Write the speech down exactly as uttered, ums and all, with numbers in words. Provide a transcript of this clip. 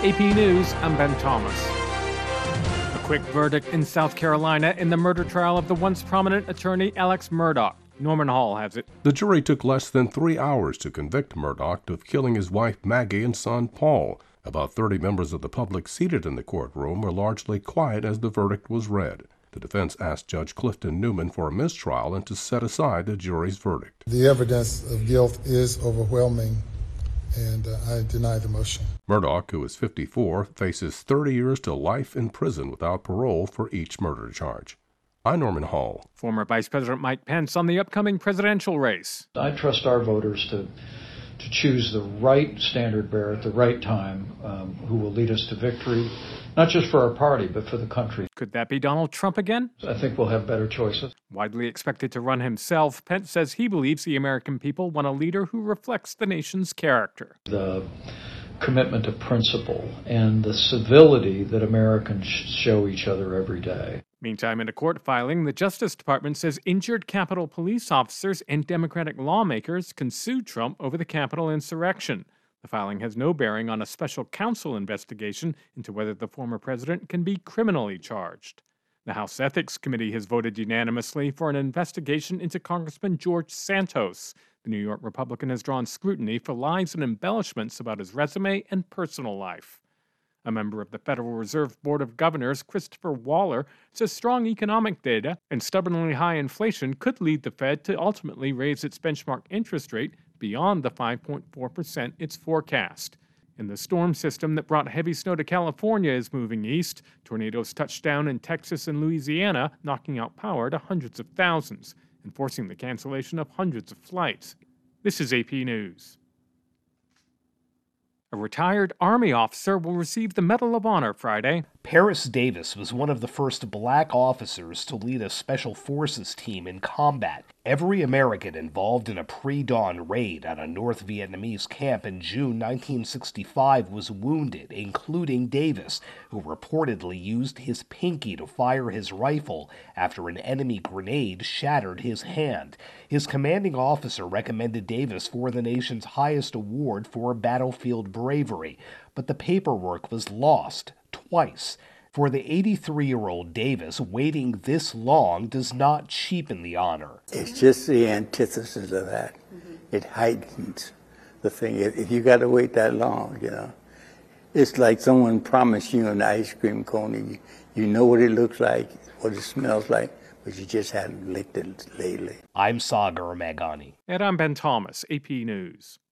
A P News, I'm Ben Thomas. A quick verdict in South Carolina in the murder trial of the once prominent attorney Alex Murdaugh. Norman Hall has it. The jury took less than three hours to convict Murdaugh of killing his wife Maggie and son Paul. About thirty members of the public seated in the courtroom were largely quiet as the verdict was read. The defense asked Judge Clifton Newman for a mistrial and to set aside the jury's verdict. The evidence of guilt is overwhelming, and uh, I deny the motion. Murdaugh, who is fifty-four, faces thirty years to life in prison without parole for each murder charge. I'm Norman Hall. Former Vice President Mike Pence on the upcoming presidential race. I trust our voters to to choose the right standard bearer at the right time, um, who will lead us to victory, not just for our party, but for the country. Could that be Donald Trump again? I think we'll have better choices. Widely expected to run himself, Pence says he believes the American people want a leader who reflects the nation's character. The commitment to principle and the civility that Americans show each other every day. Meantime, in a court filing, the Justice Department says injured Capitol police officers and Democratic lawmakers can sue Trump over the Capitol insurrection. The filing has no bearing on a special counsel investigation into whether the former president can be criminally charged. The House Ethics Committee has voted unanimously for an investigation into Congressman George Santos. The New York Republican has drawn scrutiny for lies and embellishments about his resume and personal life. A member of the Federal Reserve Board of Governors, Christopher Waller, says strong economic data and stubbornly high inflation could lead the Fed to ultimately raise its benchmark interest rate beyond the five point four percent it's forecast. And the storm system that brought heavy snow to California is moving east. Tornadoes touched down in Texas and Louisiana, knocking out power to hundreds of thousands and forcing the cancellation of hundreds of flights. This is A P News. A retired Army officer will receive the Medal of Honor Friday. Paris Davis was one of the first black officers to lead a special forces team in combat. Every American involved in a pre-dawn raid on a North Vietnamese camp in June nineteen sixty-five was wounded, including Davis, who reportedly used his pinky to fire his rifle after an enemy grenade shattered his hand. His commanding officer recommended Davis for the nation's highest award for battlefield bravery, but the paperwork was lost twice. For the eighty-three-year-old Davis, waiting this long does not cheapen the honor. It's just the antithesis of that. Mm-hmm. It heightens the thing. If, if you got to wait that long, you know, it's like someone promised you an ice cream cone. And you, you know what it looks like, what it smells like, but you just hadn't licked it lately. I'm Sagar Meghani. And I'm Ben Thomas, A P News.